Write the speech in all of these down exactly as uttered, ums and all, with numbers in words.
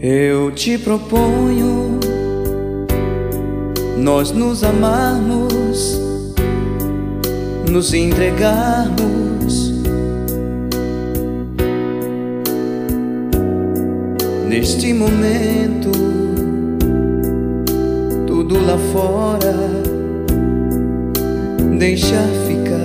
Eu te proponho nós nos amarmos, nos entregarmos neste momento. Tudo lá fora deixar ficar.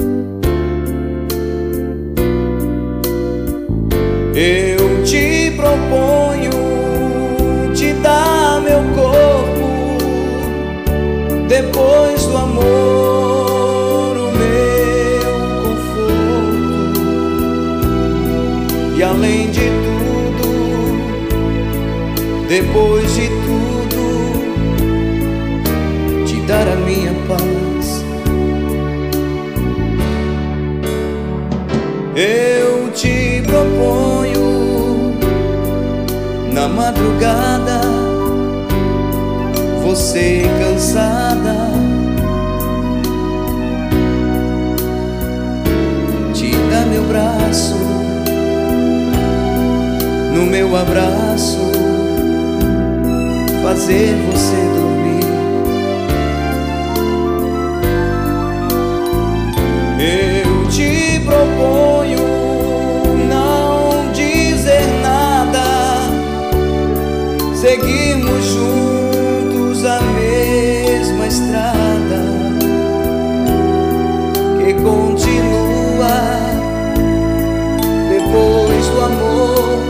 Eu te proponho te dar meu corpo, depois do amor o meu conforto, e além de tudo, depois de tudo, te dar a minha paz. Eu te proponho na madrugada, você cansada, te dar meu braço, no meu abraço, fazer você dormir. Eu te proponho não dizer nada, seguimos juntos a mesma estrada que continua depois do amor,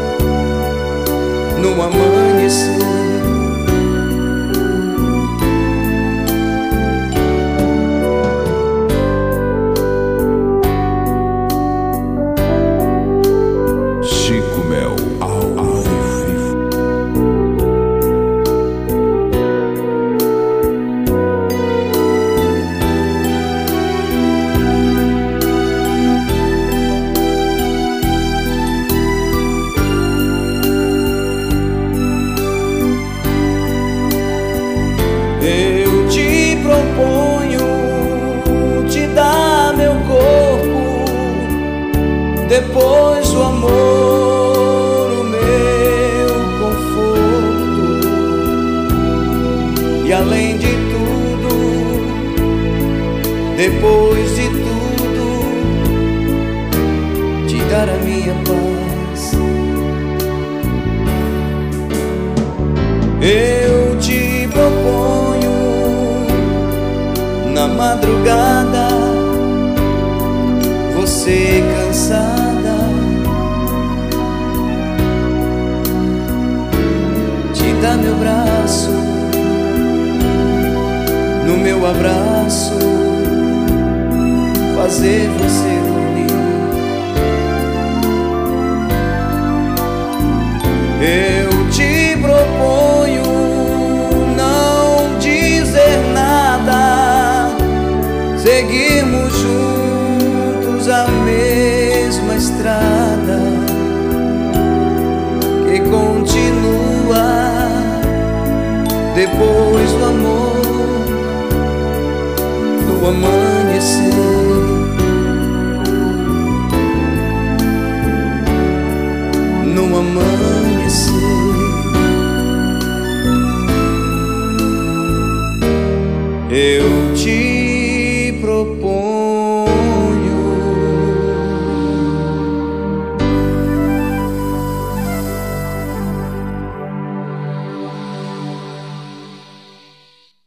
no amanhecer. Eu te proponho te dar meu corpo, depois do amor o meu conforto, e além de tudo, depois de tudo, te dar a minha paz. Eu te proponho na madrugada, você cansada, te dar meu braço, no meu abraço, fazer você dormir. Eu te proponho não dizer nada, seguimos juntos a mesma estrada que continua depois do amor, no amanhecer. No amanhecer. Eu te